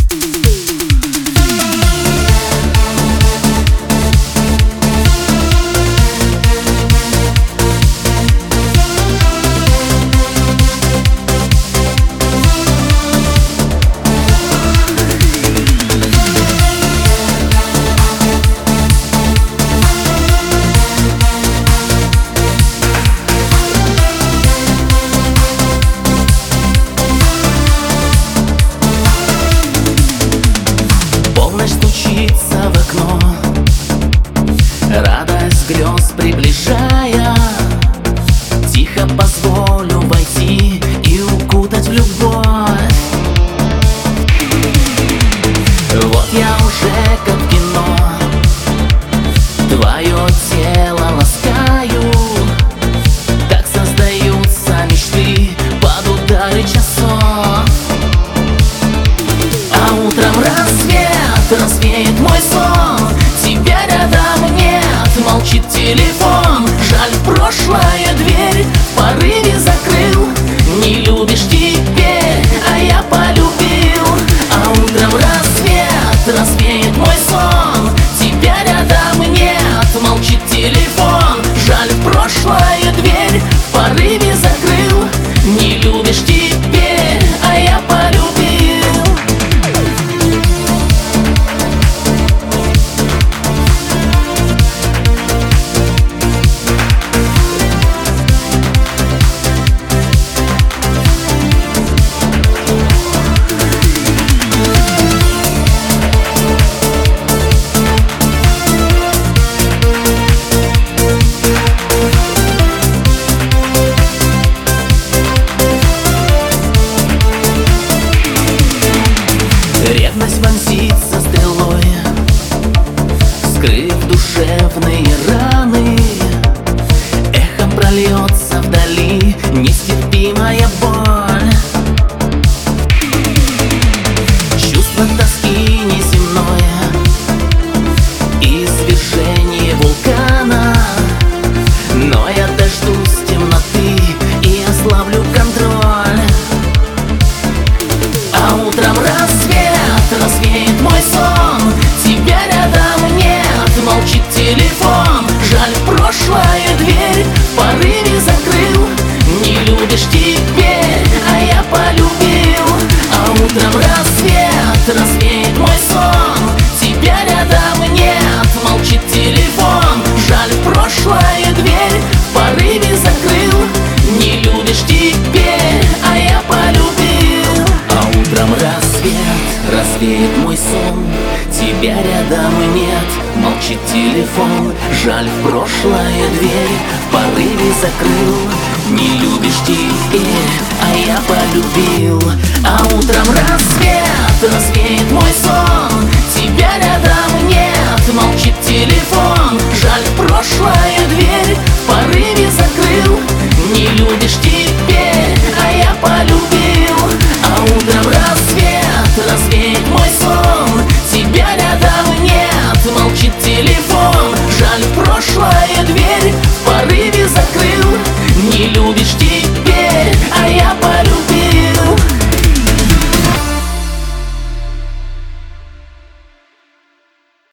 Стучится в окно, радость грез приближая. Тихо позволю войти и укутать в любовь. Вот я уже как в кино, твое тело ласкаю. Так создаются мечты под удары часов. А утром развеет мой сон. Тебя рядом нет, молчит телефон. Жаль, прошлая дверь в порыве закрыл. Не любишь теперь, а я полюбил. А утром развеет мой сон. Тебя рядом нет, молчит телефон. Жаль, прошлая дверь в порыве закрыл. Не любишь теперь, а я полюбил. Ревность вонзится стрелой, скрыв душевные раны. Эхом прольется вдали нестерпимая боль. Чувство тоски неземное, извержение вулкана. Но я дождусь темноты и ослаблю контроль. А утром развеет мой сон. Тебя рядом нет, молчит телефон. Жаль, прошлая дверь в порыве закрыл. Не любишь теперь, а я полюбил. А утром развеет мой сон. Тебя рядом нет, молчит телефон. Жаль, прошлая дверь в порыве закрыл. Не любишь теперь, а я полюбил. А утром развеет мой сон. Тебя рядом нет, молчит телефон. Жаль, в прошлая дверь в порыве закрыл. Не любишь теперь, а я полюбил. А утром развеет мой сон. Тебя рядом нет, молчит телефон. Жаль, прошлая дверь в порыве закрыл. Не любишь теперь, а я полюбил. А утром развеет мой сон. Тебя рядом нет, молчит телефон. Жаль, прошлое